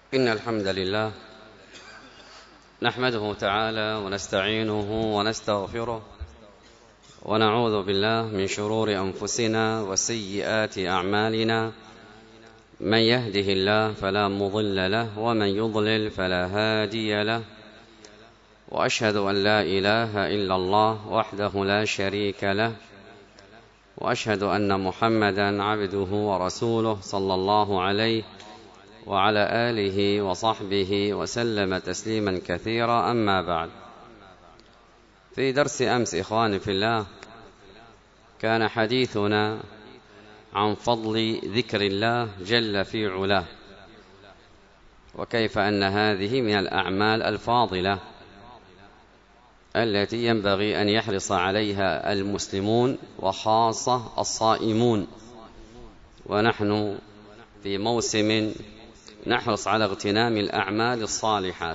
إن الحمد لله نحمده تعالى ونستعينه ونستغفره ونعوذ بالله من شرور أنفسنا وسيئات أعمالنا. من يهده الله فلا مضل له ومن يضلل فلا هادي له، وأشهد أن لا إله إلا الله وحده لا شريك له، وأشهد أن محمدا عبده ورسوله صلى الله عليه وعلى آله وصحبه وسلم تسليما كثيرا. أما بعد، في درس أمس إخواني في الله كان حديثنا عن فضل ذكر الله جل في علاه، وكيف أن هذه من الأعمال الفاضلة التي ينبغي أن يحرص عليها المسلمون وخاصة الصائمون، ونحن في موسم نحرص على اغتنام الأعمال الصالحات.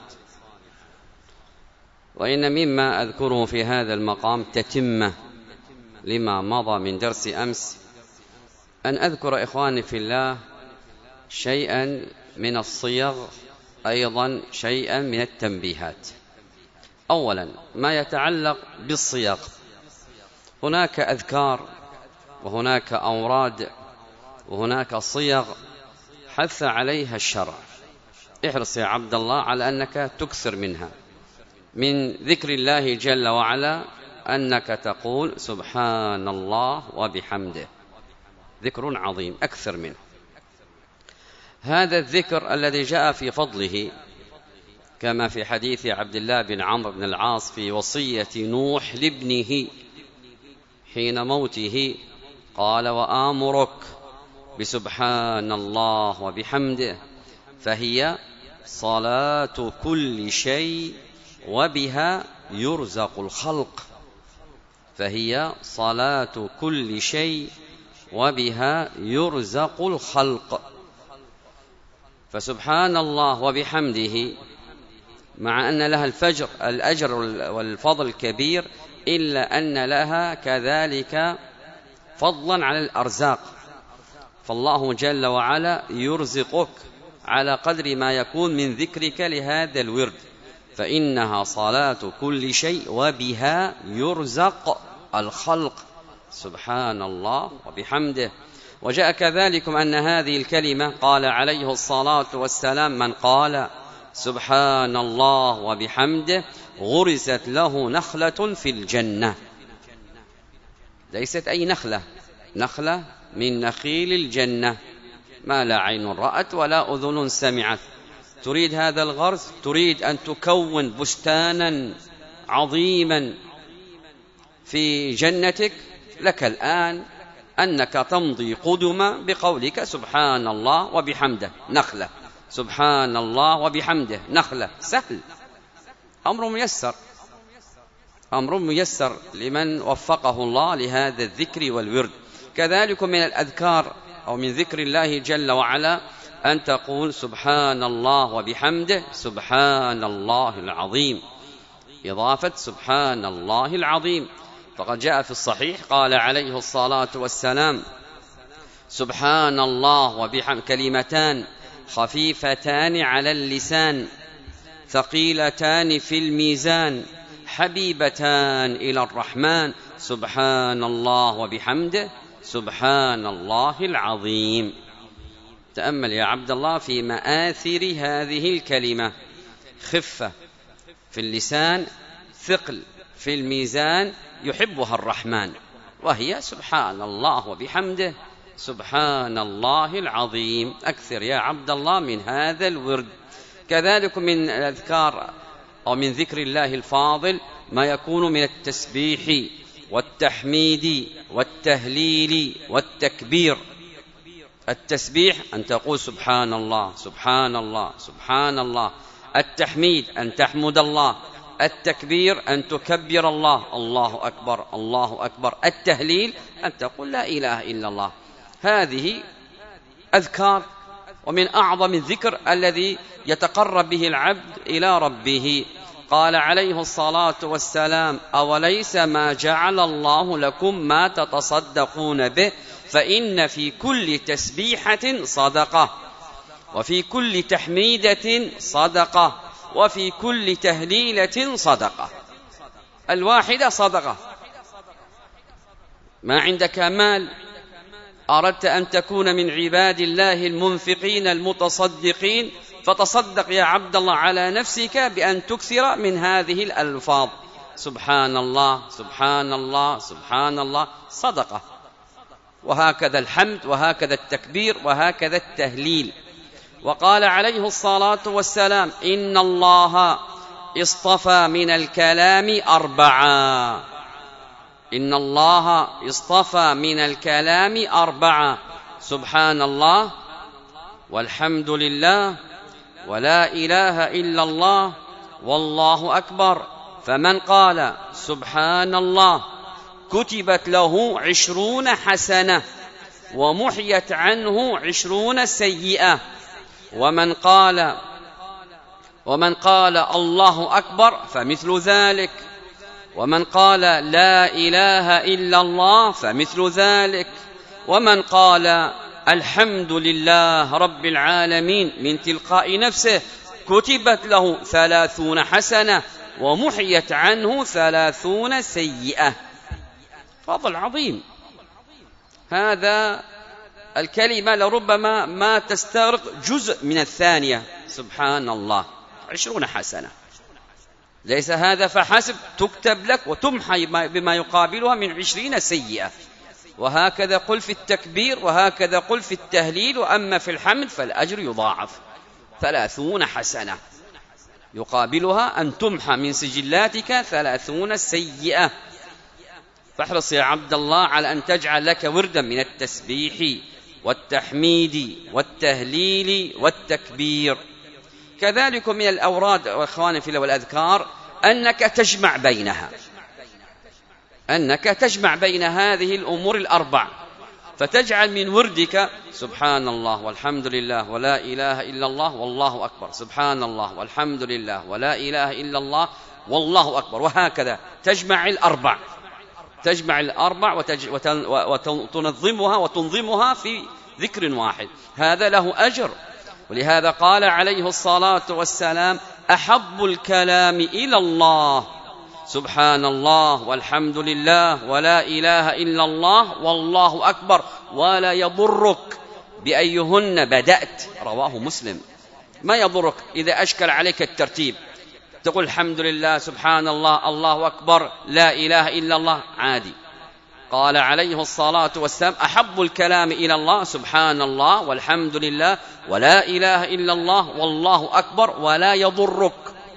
وإن مما أذكره في هذا المقام تتمة لما مضى من درس أمس، أن أذكر إخواني في الله شيئا من الصيغ، أيضا شيئا من التنبيهات. أولا ما يتعلق بالصيغ، هناك أذكار وهناك أوراد وهناك صيغ حث عليها الشرع. احرص يا عبد الله على أنك تكثر منها، من ذكر الله جل وعلا أنك تقول سبحان الله وبحمده، ذكر عظيم أكثر منه. هذا الذكر الذي جاء في فضله كما في حديث عبد الله بن عمرو بن العاص في وصية نوح لابنه حين موته، قال وآمرك بسبحان الله وبحمده فهي صلاة كل شيء وبها يرزق الخلق، فهي صلاة كل شيء وبها يرزق الخلق. فسبحان الله وبحمده مع أن لها الأجر والفضل الكبير، إلا أن لها كذلك فضلا على الأرزاق، فالله جل وعلا يرزقك على قدر ما يكون من ذكرك لهذا الورد، فإنها صلاة كل شيء وبها يرزق الخلق. سبحان الله وبحمده. وجاء كذلك أن هذه الكلمة قال عليه الصلاة والسلام من قال سبحان الله وبحمده غرست له نخلة في الجنة. ليست أي نخلة، نخلة من نخيل الجنة، ما لا عين رأت ولا أذن سمعت. تريد هذا الغرس، تريد أن تكون بستانا عظيما في جنتك، لك الآن أنك تمضي قدما بقولك سبحان الله وبحمده نخلة، سبحان الله وبحمده نخلة. سهل، أمر ميسر، أمر ميسر لمن وفقه الله لهذا الذكر والورد. كذلك من الأذكار أو من ذكر الله جل وعلا أن تقول سبحان الله وبحمده سبحان الله العظيم، إضافة سبحان الله العظيم. فقد جاء في الصحيح قال عليه الصلاة والسلام سبحان الله وبحمده كلمتان خفيفتان على اللسان ثقيلتان في الميزان حبيبتان إلى الرحمن، سبحان الله وبحمده سبحان الله العظيم. تأمل يا عبد الله في مآثر هذه الكلمة، خفة في اللسان، ثقل في الميزان، يحبها الرحمن، وهي سبحان الله وبحمده سبحان الله العظيم. أكثر يا عبد الله من هذا الورد. كذلك من الأذكار أو من ذكر الله الفاضل ما يكون من التسبيح والتحميد والتهليل والتكبير. التسبيح أن تقول سبحان الله سبحان الله سبحان الله، التحميد أن تحمد الله، التكبير أن تكبر الله الله أكبر الله أكبر، التهليل أن تقول لا إله إلا الله. هذه أذكار، ومن أعظم الذكر الذي يتقرب به العبد إلى ربه. قال عليه الصلاة والسلام أوليس ما جعل الله لكم ما تتصدقون به فإن في كل تسبيحة صدقة وفي كل تحميدة صدقة، وفي كل تهليلة صدقة. الواحدة صدقة. ما عندك مال أردت أن تكون من عباد الله المنفقين المتصدقين، فتصدق يا عبد الله على نفسك بأن تكثر من هذه الألفاظ: سبحان الله سبحان الله سبحان الله، صدقة. وهكذا الحمد، وهكذا التكبير، وهكذا التهليل. وقال عليه الصلاة والسلام: إن الله اصطفى من الكلام أربعا. إن الله اصطفى من الكلام أربعا: سبحان الله، والحمد لله، ولا إله إلا الله، والله أكبر. فمن قال سبحان الله كتبت له 20 حسنة ومحيت عنه 20 سيئة. ومن قال الله أكبر فمثل ذلك. ومن قال لا إله إلا الله فمثل ذلك. ومن قال الحمد لله رب العالمين من تلقاء نفسه كتبت له 30 حسنة ومحيت عنه 30 سيئة. فضل عظيم. هذا الكلمة لربما ما تستغرق جزء من الثانية. سبحان الله 20 حسنة. ليس هذا فحسب، تكتب لك وتمحى بما يقابلها من 20 سيئة. وهكذا قل في التكبير، وهكذا قل في التهليل. وأما في الحمد فالأجر يضاعف 30 حسنة يقابلها أن تمحى من سجلاتك 30 سيئة. فاحرص يا عبد الله على أن تجعل لك وردا من التسبيح والتحميد والتهليل والتكبير. كذلك من الأوراد وإخواني في والأذكار أنك تجمع بين هذه الأمور الأربع، فتجعل من وردك سبحان الله والحمد لله ولا إله إلا الله والله أكبر، سبحان الله والحمد لله ولا إله إلا الله والله أكبر. وهكذا تجمع الأربع وتنظمها في ذكر واحد. هذا له أجر. ولهذا قال عليه الصلاة والسلام: أحب الكلام إلى الله سبحان الله والحمد لله ولا إله إلا الله والله أكبر، ولا يضرك بأيهن بدأت. رواه مسلم. ما يضرك إذا أشكل عليك الترتيب، تقول الحمد لله سبحان الله الله أكبر لا إله إلا الله، عادي. قال عليه الصلاة والسلام: أحب الكلام إلى الله سبحان الله والحمد لله ولا إله إلا الله والله أكبر، ولا يضرك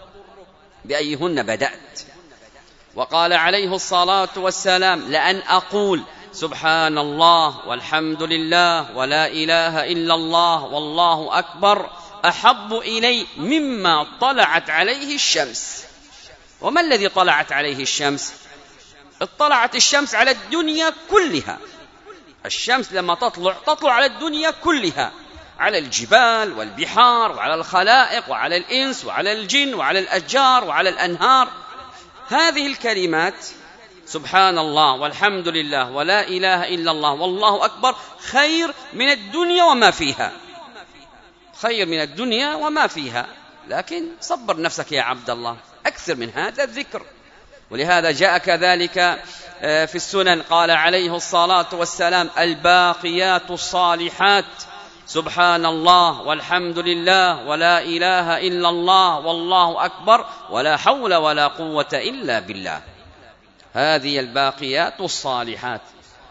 بأيهن بدأت. وقال عليه الصلاة والسلام: لأن أقول سبحان الله والحمد لله ولا إله إلا الله والله أكبر أحب إلي مما طلعت عليه الشمس. وما الذي طلعت عليه الشمس؟ اطلعت الشمس على الدنيا كلها. الشمس لما تطلع على الدنيا كلها، على الجبال والبحار وعلى الخلائق وعلى الإنس وعلى الجن وعلى الأشجار وعلى الأنهار. هذه الكلمات سبحان الله والحمد لله ولا إله إلا الله والله أكبر خير من الدنيا وما فيها، خير من الدنيا وما فيها. لكن صبر نفسك يا عبد الله، أكثر من هذا الذكر. ولهذا جاء كذلك في السنن قال عليه الصلاة والسلام: الباقيات الصالحات سبحان الله والحمد لله ولا إله إلا الله والله أكبر ولا حول ولا قوة إلا بالله. هذه الباقيات الصالحات.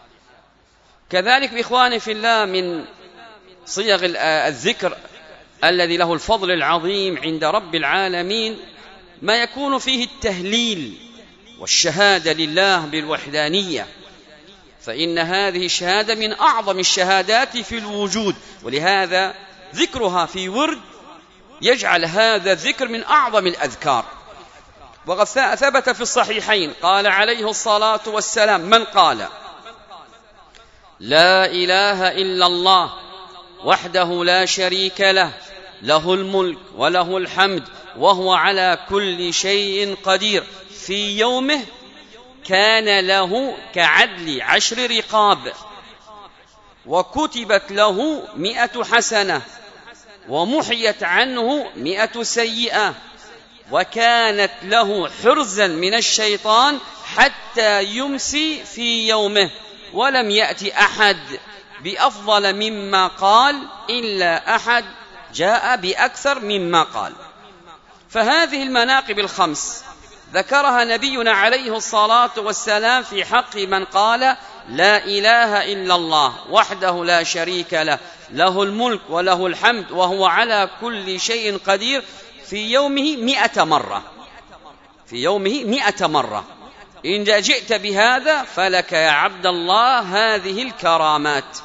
كذلك بإخواني في الله من صيغ الذكر الذي له الفضل العظيم عند رب العالمين ما يكون فيه التهليل والشهادة لله بالوحدانية، فإن هذه الشهادة من أعظم الشهادات في الوجود. ولهذا ذكرها في ورد يجعل هذا الذكر من أعظم الأذكار. وقد ثبت في الصحيحين قال عليه الصلاة والسلام: من قال لا إله إلا الله وحده لا شريك له له الملك وله الحمد وهو على كل شيء قدير في يومه كان له كعدل 10 رقاب، وكتبت له 100 حسنة، ومحيت عنه 100 سيئة، وكانت له حرزا من الشيطان حتى يمسي في يومه، ولم يأتي أحد بأفضل مما قال إلا أحد جاء بأكثر مما قال. فهذه المناقب الخمس ذكرها نبينا عليه الصلاة والسلام في حق من قال لا إله إلا الله وحده لا شريك له، له الملك وله الحمد وهو على كل شيء قدير، في يومه 100 مرة، في يومه 100 مرة. إن جئت بهذا فلك يا عبد الله هذه الكرامات: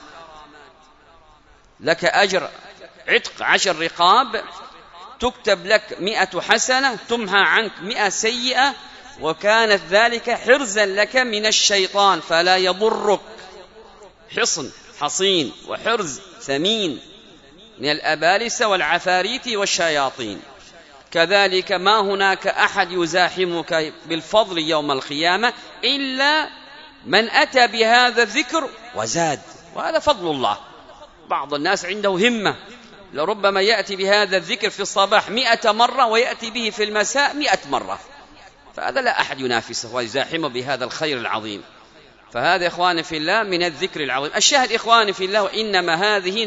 لك أجر عتق 10 رقاب، تكتب لك 100 حسنة، تمحى عنك 100 سيئة، وكانت ذلك حرزا لك من الشيطان فلا يضرك. حصن حصين وحرز ثمين من الأبالس والعفاريت والشياطين. كذلك ما هناك أحد يزاحمك بالفضل يوم القيامة إلا من أتى بهذا الذكر وزاد، وهذا فضل الله. بعض الناس عنده همة، لربما يأتي بهذا الذكر في الصباح 100 مرة ويأتي به في المساء 100 مرة، فهذا لا أحد ينافسه ويزاحمه بهذا الخير العظيم. فهذا إخواني في الله من الذكر العظيم. الشاهد إخواني في الله، وإنما هذه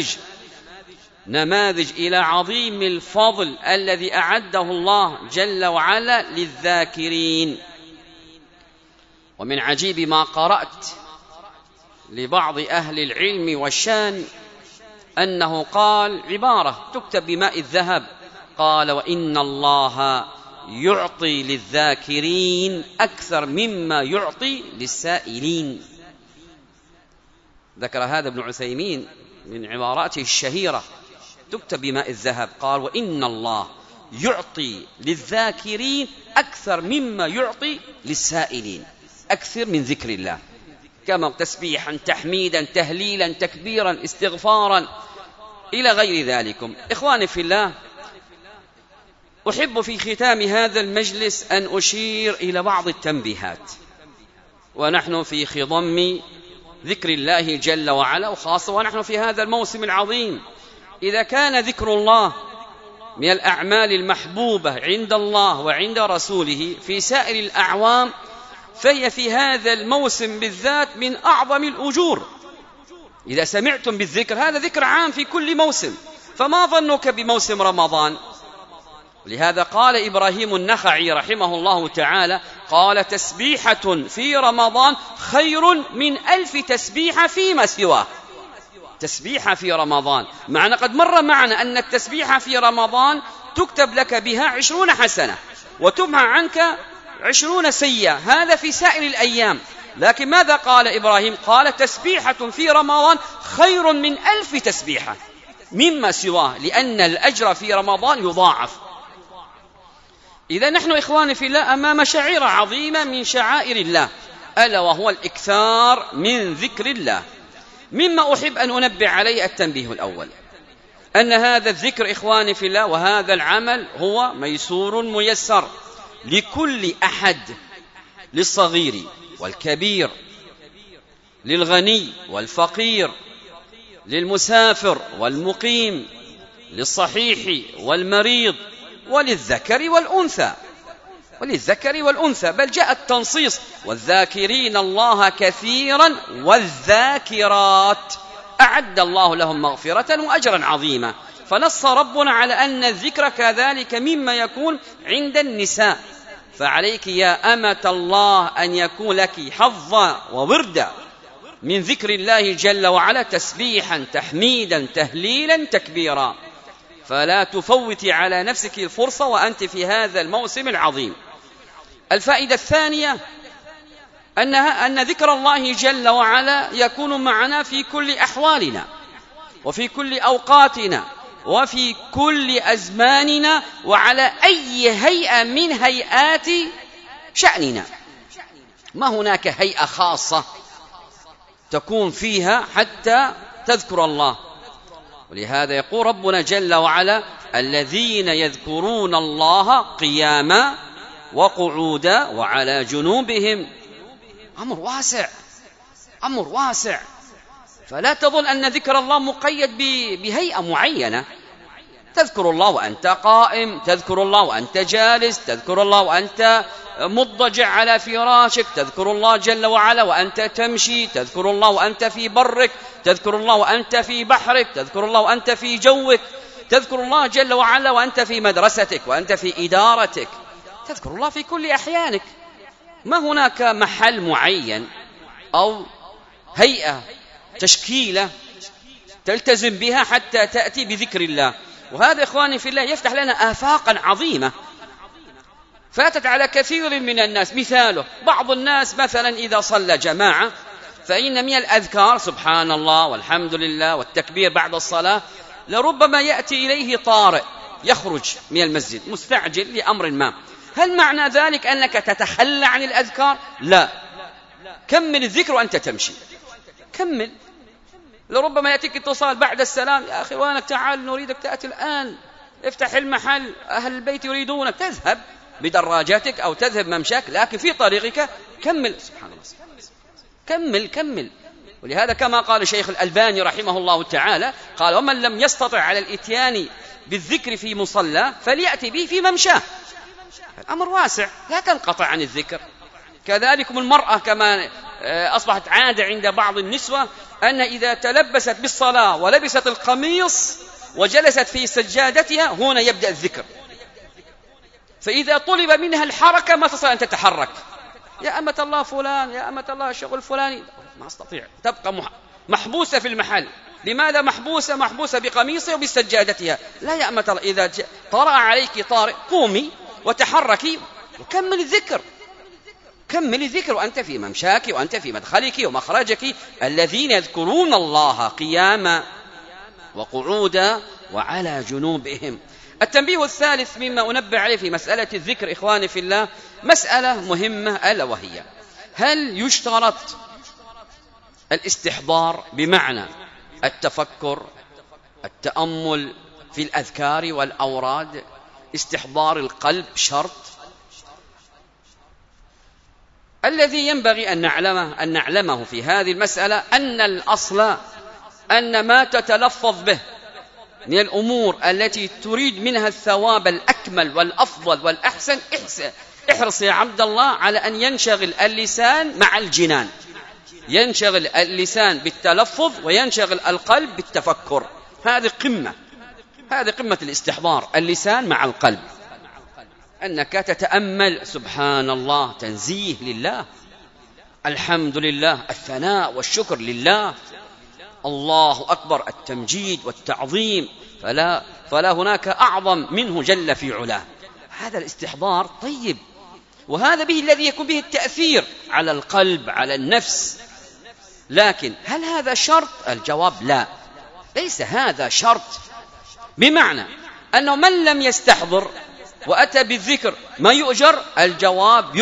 نماذج إلى عظيم الفضل الذي أعده الله جل وعلا للذاكرين. ومن عجيب ما قرأت لبعض أهل العلم والشان أنه قال عبارة تكتب بماء الذهب، قال: وإن الله يعطي للذاكرين أكثر مما يعطي للسائلين. ذكر هذا ابن عثيمين من عباراته الشهيرة، تكتب بماء الذهب، قال: وإن الله يعطي للذاكرين أكثر مما يعطي للسائلين. أكثر من ذكر الله، كما تسبيحا، تحميدا، تهليلا، تكبيرا، استغفارا، إلى غير ذلكم. إخواني في الله، أحب في ختام هذا المجلس أن أشير إلى بعض التنبيهات، ونحن في خضم ذكر الله جل وعلا، وخاصة ونحن في هذا الموسم العظيم. إذا كان ذكر الله من الأعمال المحبوبة عند الله وعند رسوله في سائر الأعوام، فهي في هذا الموسم بالذات من أعظم الأجور. إذا سمعتم بالذكر، هذا ذكر عام في كل موسم، فما ظنك بموسم رمضان؟ لهذا قال إبراهيم النخعي رحمه الله تعالى، قال: تسبيحة في رمضان خير من 1000 تسبيحة فيما سواه. تسبيحة في رمضان، معنى قد مر معنا أن التسبيحة في رمضان تكتب لك بها 20 حسنة وتمحى عنك 20 سيئة، هذا في سائر الأيام. لكن ماذا قال إبراهيم؟ قال: تسبيحة في رمضان خير من 1000 تسبيحة مما سواه، لأن الأجر في رمضان يضاعف. إذا نحن إخواني في الله أمام شعيرة عظيمة من شعائر الله، ألا وهو الإكثار من ذكر الله. مما أحب أن أنبه عليه التنبيه الأول، أن هذا الذكر إخواني في الله وهذا العمل هو ميسور ميسر لكل أحد، للصغير والكبير، للغني والفقير، للمسافر والمقيم، للصحيح والمريض، وللذكر والأنثى، بل جاء التنصيص: والذاكرين الله كثيرا والذاكرات أعد الله لهم مغفرة وأجرا عظيما. فنص ربنا على أن الذكر كذلك مما يكون عند النساء، فعليك يا أمة الله أن يكون لك حظا ووردا من ذكر الله جل وعلا، تسبيحا، تحميدا، تهليلا، تكبيرا، فلا تفوتي على نفسك الفرصة وأنت في هذا الموسم العظيم. الفائدة الثانية أن ذكر الله جل وعلا يكون معنا في كل أحوالنا وفي كل أوقاتنا وفي كل أزماننا وعلى أي هيئة من هيئات شأننا. ما هناك هيئة خاصة تكون فيها حتى تذكر الله. ولهذا يقول ربنا جل وعلا: الذين يذكرون الله قياما وقعودا وعلى جنوبهم. أمر واسع، فلا تظن أن ذكر الله مقيد بهيئة معينة، تذكر الله وأنت قائم، تذكر الله وأنت جالس، تذكر الله وأنت مضجع على فراشك، تذكر الله جل وعلا وأنت تمشي، تذكر الله وأنت في برك، تذكر الله وأنت في بحرك، تذكر الله وأنت في جوك، تذكر الله جل وعلا وأنت في مدرستك وأنت في إدارتك، تذكر الله في كل أحيانك. ما هناك محل معين أو هيئة تشكيلة تلتزم بها حتى تأتي بذكر الله. وهذا إخواني في الله يفتح لنا آفاقا عظيمة فاتت على كثير من الناس. مثاله بعض الناس مثلا إذا صلى جماعة فإن من الأذكار سبحان الله والحمد لله والتكبير بعد الصلاة، لربما يأتي إليه طارئ يخرج من المسجد مستعجل لأمر ما. هل معنى ذلك أنك تتخلى عن الأذكار؟ لا، كمل الذكر وأنت تمشي، كمل. لربما يأتيك اتصال بعد السلام، يا أخي وانك تعال نريدك تأتي الآن، افتح المحل، أهل البيت يريدونك، تذهب بدراجتك أو تذهب ممشاك، لكن في طريقك كمل. سبحان الله، كمل. ولهذا كما قال شيخ الألباني رحمه الله تعالى قال: ومن لم يستطع على الإتيان بالذكر في مصلى فليأتي به في ممشاه. الأمر واسع، لا تنقطع عن الذكر. كذلكم المرأة كما أصبحت عادة عند بعض النسوة أن إذا تلبست بالصلاة ولبست القميص وجلست في سجادتها هنا يبدأ الذكر، فإذا طلب منها الحركة ما تستطيع أن تتحرك. يا أمة الله فلان، يا أمة الله الشغل الفلاني، ما استطيع، تبقى محبوسة في المحل. لماذا محبوسة بقميصها وبسجادتها؟ لا يا أمة الله، إذا طرأ عليك طارئ قومي وتحركي وكمل الذكر، كمل الذكر وأنت في ممشاك وأنت في مدخلك ومخرجك. الذين يذكرون الله قياما وقعودا وعلى جنوبهم. التنبيه الثالث مما أنبه عليه في مسألة الذكر إخواني في الله مسألة مهمة، ألا وهي: هل يشترط الاستحضار بمعنى التفكر التأمل في الأذكار والأوراد؟ استحضار القلب شرط. الذي ينبغي أن نعلمه في هذه المسألة أن الأصل أن ما تتلفظ به من الأمور التي تريد منها الثواب الأكمل والأفضل والأحسن، احرص يا عبد الله على أن ينشغل اللسان مع الجنان، ينشغل اللسان بالتلفظ وينشغل القلب بالتفكر. هذه قمة الاستحضار، اللسان مع القلب، أنك تتأمل سبحان الله، تنزيه لله، الحمد لله، الثناء والشكر لله، الله أكبر، التمجيد والتعظيم، فلا هناك أعظم منه جل في علاه. هذا الاستحضار طيب، وهذا به الذي يكون به التأثير على القلب على النفس. لكن هل هذا شرط؟ الجواب لا، ليس هذا شرط. بمعنى أنه من لم يستحضر وأتى بالذكر ما يؤجر؟ الجواب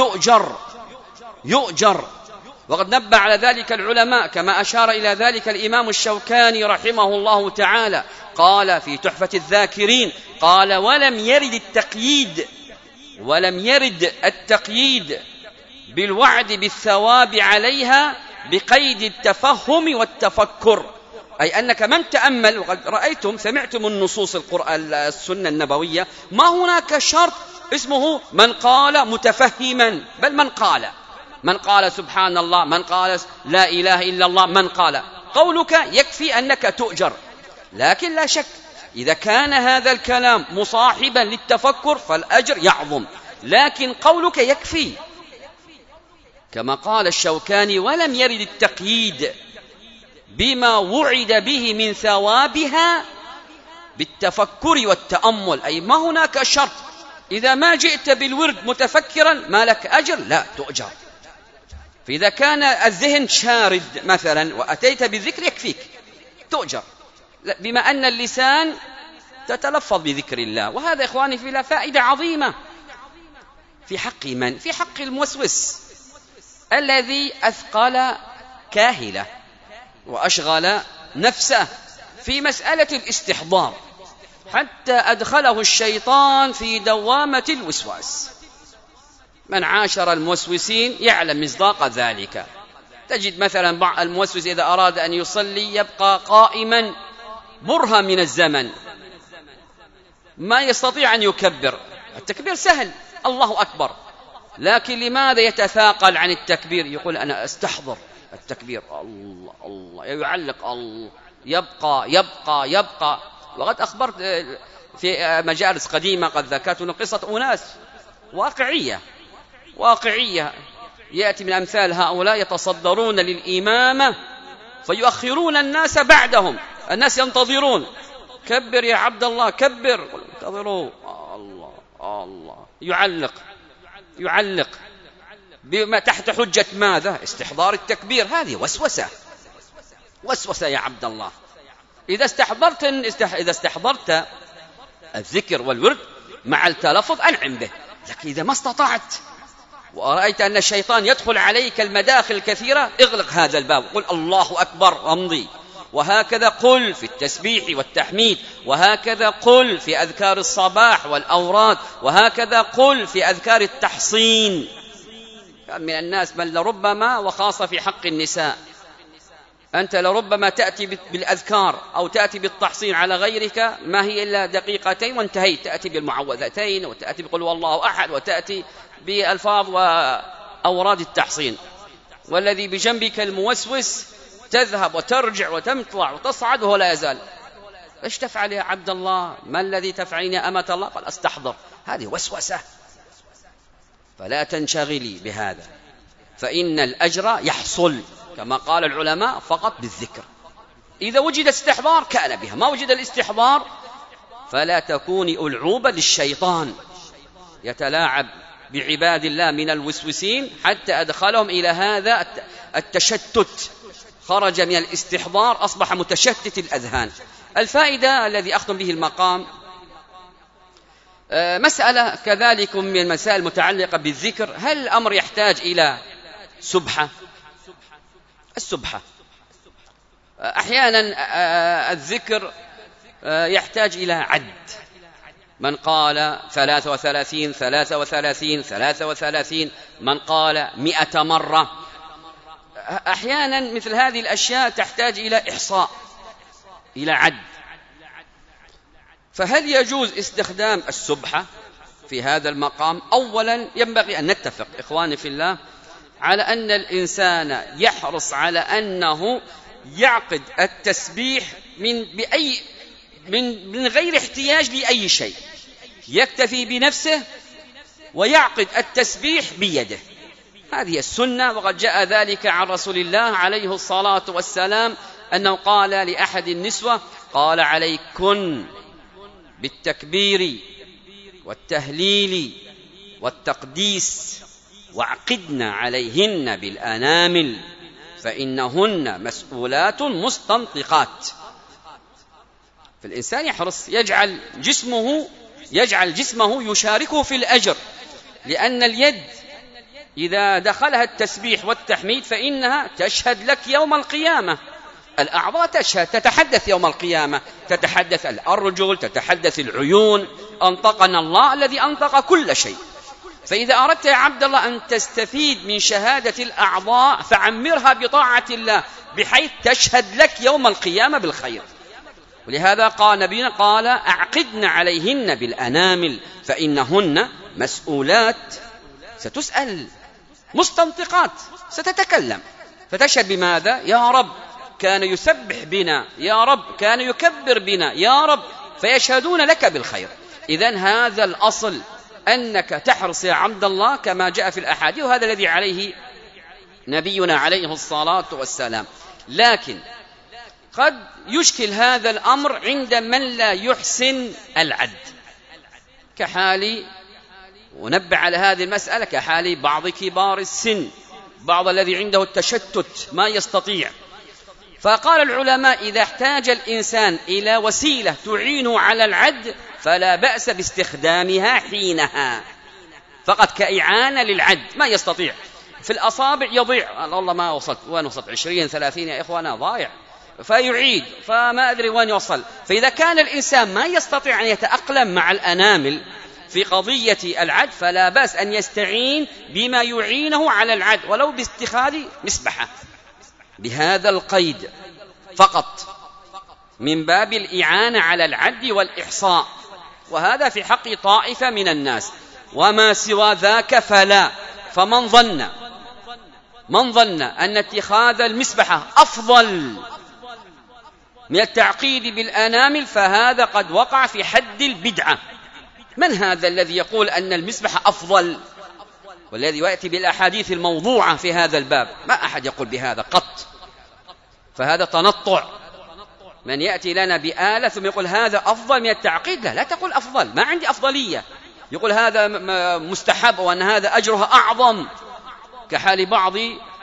يؤجر. وقد نبه على ذلك العلماء كما أشار إلى ذلك الإمام الشوكاني رحمه الله تعالى، قال في تحفة الذاكرين، قال: ولم يرد التقييد بالوعد بالثواب عليها بقيد التفهم والتفكر. أي أنك من تأمل، وقد سمعتم النصوص السنة النبوية، ما هناك شرط اسمه من قال متفهما، بل من قال سبحان الله، من قال لا إله إلا الله، من قال قولك يكفي أنك تؤجر. لكن لا شك إذا كان هذا الكلام مصاحبا للتفكر فالأجر يعظم، لكن قولك يكفي. كما قال الشوكاني: ولم يرد التقييد بما وعد به من ثوابها بالتفكر والتأمل. أي ما هناك شرط، إذا ما جئت بالورد متفكرا ما لك أجر، لا تؤجر. فإذا كان الذهن شارد مثلا وأتيت بالذكر يكفيك، تؤجر، بما أن اللسان تتلفظ بذكر الله. وهذا إخواني في الله فائدة عظيمة في حق من؟ في حق الموسوس الذي أثقل كاهلة وأشغل نفسه في مسألة الاستحضار حتى أدخله الشيطان في دوامة الوسواس. من عاشر الموسوسين يعلم مصداق ذلك. تجد مثلا بعض الموسوس إذا أراد أن يصلي يبقى قائما برهة من الزمن، ما يستطيع أن يكبر. التكبير سهل، الله أكبر، لكن لماذا يتثاقل عن التكبير؟ يقول أنا أستحضر التكبير، الله الله، يعلق الله، يبقى. وقد أخبرت في مجالس قديمة قد ذكرت قصة أناس واقعية يأتي من أمثال هؤلاء يتصدرون للإمامة فيؤخرون الناس بعدهم، الناس ينتظرون، كبر يا عبد الله كبر، انتظروا، الله يعلق بما تحت حجة ماذا؟ استحضار التكبير. هذه وسوسة يا عبد الله. إذا استحضرت الذكر والورد مع التلفظ أنعم به، لكن إذا ما استطعت ورأيت أن الشيطان يدخل عليك المداخل الكثيرة، اغلق هذا الباب، قل الله أكبر أمضي. وهكذا قل في التسبيح والتحميد، وهكذا قل في أذكار الصباح والأوراد، وهكذا قل في أذكار التحصين. من الناس من لربما، وخاصة في حق النساء، أنت لربما تأتي بالأذكار أو تأتي بالتحصين على غيرك ما هي إلا دقيقتين وانتهيت، تأتي بالمعوذتين وتأتي بقول والله أحد وتأتي بألفاظ وأوراد التحصين، والذي بجنبك الموسوس تذهب وترجع وتطلع وتصعد وهو لا يزال. ايش تفعل يا عبد الله؟ ما الذي تفعلين يا أمة الله؟ قال أستحضر. هذه وسوسة، فلا تنشغلي بهذا، فإن الأجر يحصل كما قال العلماء فقط بالذكر. إذا وجد استحضار كان بها، ما وجد الاستحضار فلا تكوني ألعوبة للشيطان يتلاعب بعباد الله من الوسوسين حتى أدخلهم إلى هذا التشتت، خرج من الاستحضار أصبح متشتت الأذهان. الفائدة الذي أختم به المقام مسألة كذلك من المسائل المتعلقة بالذكر. هل الأمر يحتاج إلى سبحة؟ السبحة أحيانا الذكر يحتاج إلى عد، من قال 33 من قال 100 مرة. أحيانا مثل هذه الأشياء تحتاج إلى إحصاء، إلى عد. فهل يجوز استخدام السبحة في هذا المقام؟ أولا ينبغي أن نتفق إخواني في الله على أن الإنسان يحرص على أنه يعقد التسبيح من غير احتياج لأي شيء، يكتفي بنفسه ويعقد التسبيح بيده. هذه السنة، وقد جاء ذلك عن رسول الله عليه الصلاة والسلام أنه قال لأحد النسوة، قال عليكن بالتكبير والتهليل والتقديس واعقدن عليهن بالأنامل فإنهن مسؤولات مستنطقات. فالإنسان يحرص يجعل جسمه يشاركه في الأجر، لأن اليد إذا دخلها التسبيح والتحميد فإنها تشهد لك يوم القيامة. الأعضاء تشهد، تتحدث يوم القيامة، تتحدث الأرجل، تتحدث العيون، أنطقنا الله الذي أنطق كل شيء. فإذا أردت يا عبد الله أن تستفيد من شهادة الأعضاء فعمرها بطاعة الله بحيث تشهد لك يوم القيامة بالخير. ولهذا قال نبينا قال أعقدن عليهن بالأنامل فإنهن مسؤولات، ستسأل، مستنطقات، ستتكلم، فتشهد بماذا؟ يا رب كان يسبح بنا، يا رب كان يكبر بنا، يا رب، فيشهدون لك بالخير. إذن هذا الأصل أنك تحرص يا عبد الله كما جاء في الأحاديث، وهذا الذي عليه نبينا عليه الصلاة والسلام. لكن قد يشكل هذا الأمر عند من لا يحسن العد، كحالي، ونبع على هذه المسألة، كحالي بعض كبار السن، بعض الذي عنده التشتت ما يستطيع. فقال العلماء إذا احتاج الإنسان إلى وسيلة تعينه على العد فلا بأس باستخدامها حينها، فقط كإعانة للعد. ما يستطيع في الأصابع يضيع، الله ما وصلت، وين وصلت 20 30 يا إخوانا، ضايع، فيعيد، فما أدري وين يوصل. فإذا كان الإنسان ما يستطيع أن يتأقلم مع الأنامل في قضية العد فلا بأس أن يستعين بما يعينه على العد، ولو باستخاذ مسبحة، بهذا القيد فقط، من باب الإعانة على العد والإحصاء. وهذا في حق طائفة من الناس، وما سوى ذاك فلا. فمن ظن أن اتخاذ المسبحة أفضل من التعقيد بالأنامل فهذا قد وقع في حد البدعة. من هذا الذي يقول أن المسبحة أفضل والذي يأتي بالأحاديث الموضوعة في هذا الباب؟ ما أحد يقول بهذا قط، فهذا تنطع. من يأتي لنا بآلة ثم يقول هذا أفضل من التعقيد، لا تقول أفضل، ما عندي أفضلية. يقول هذا مستحب وأن هذا أجرها أعظم، كحال بعض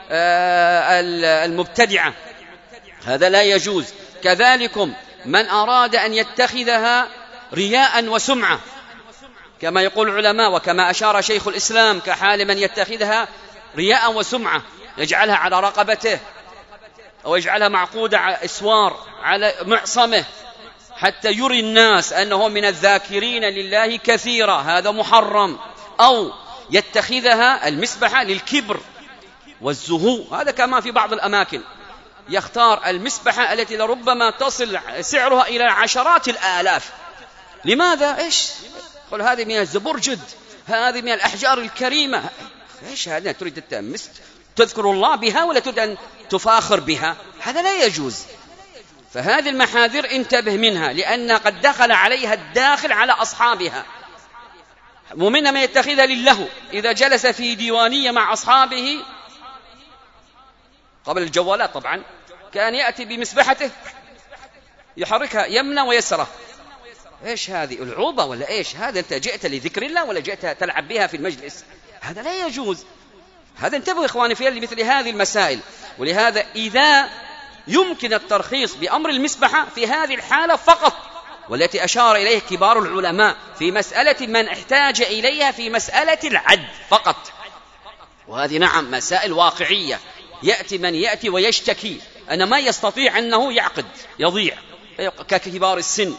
المبتدعة، هذا لا يجوز. كذلكم من أراد أن يتخذها رياء وسمعة كما يقول العلماء وكما أشار شيخ الإسلام، كحال من يتخذها رياء وسمعة، يجعلها على رقبته أو يجعلها معقودة إسوار على معصمه حتى يري الناس أنه من الذاكرين لله كثيرا، هذا محرم. أو يتخذها المسبحة للكبر والزهو، هذا كما في بعض الأماكن يختار المسبحة التي لربما تصل سعرها إلى عشرات الآلاف. لماذا؟ إيش؟ قل هذه من الزبرجد، هذه من الأحجار الكريمة. إيش هذا؟ تريد تذكر الله بها ولا تريد أن تفاخر بها؟ هذا لا يجوز. فهذه المحاذير انتبه منها، لأن قد دخل عليها الداخل على أصحابها. ومن من يتخذها لله، إذا جلس في ديوانية مع أصحابه قبل الجوالات طبعا كان يأتي بمسبحته يحركها يمنى ويسرى. إيش هذه؟ العوبة ولا إيش؟ هذا أنت جئت لذكر الله ولا جئت تلعب بها في المجلس؟ هذا لا يجوز. هذا انتبهوا إخواني في لمثل هذه المسائل. ولهذا إذا يمكن الترخيص بأمر المسبحة في هذه الحالة فقط، والتي أشار إليه كبار العلماء في مسألة من احتاج إليها في مسألة العد فقط، وهذه نعم مسائل واقعية. يأتي من يأتي ويشتكي أن ما يستطيع أنه يعقد، يضيع ككبار السن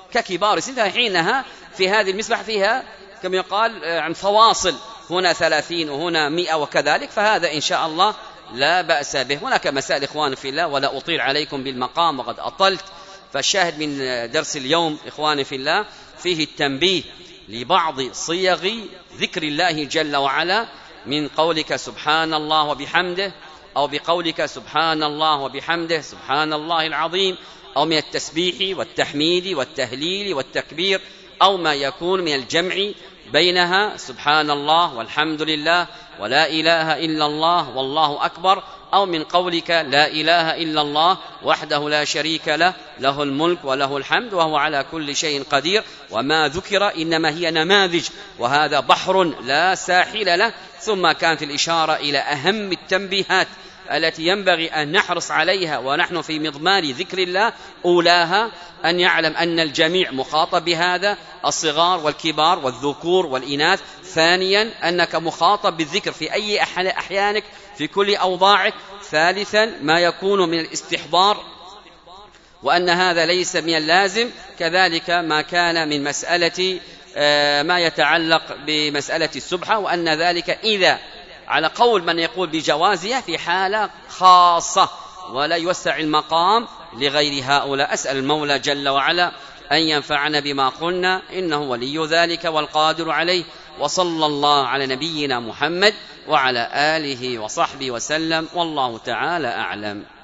فحينها في هذه المسبحة فيها كما يقال عن فواصل، هنا 30 وهنا 100 وكذلك، فهذا إن شاء الله لا بأس به. هناك مسائل إخوان في الله ولا أطيل عليكم بالمقام وقد أطلت. فالشاهد من درس اليوم إخواني في الله فيه التنبيه لبعض صيغ ذكر الله جل وعلا، من قولك سبحان الله وبحمده، أو بقولك سبحان الله وبحمده سبحان الله العظيم، أو من التسبيح والتحميد والتهليل والتكبير، أو ما يكون من الجمع بينها سبحان الله والحمد لله ولا إله إلا الله والله أكبر، أو من قولك لا إله إلا الله وحده لا شريك له، له الملك وله الحمد وهو على كل شيء قدير. وما ذكر إنما هي نماذج، وهذا بحر لا ساحل له. ثم كانت الإشارة إلى أهم التنبيهات التي ينبغي أن نحرص عليها ونحن في مضمار ذكر الله. أولاها أن يعلم أن الجميع مخاطب بهذا، الصغار والكبار والذكور والإناث. ثانيا أنك مخاطب بالذكر في أي أحيانك في كل أوضاعك. ثالثا ما يكون من الاستحضار، وأن هذا ليس من اللازم. كذلك ما كان من مسألة ما يتعلق بمسألة السبحة، وأن ذلك إذا على قول من يقول بجوازها في حالة خاصة ولا يوسع المقام لغير هؤلاء. أسأل المولى جل وعلا أن ينفعنا بما قلنا، إنه ولي ذلك والقادر عليه. وصلى الله على نبينا محمد وعلى آله وصحبه وسلم، والله تعالى أعلم.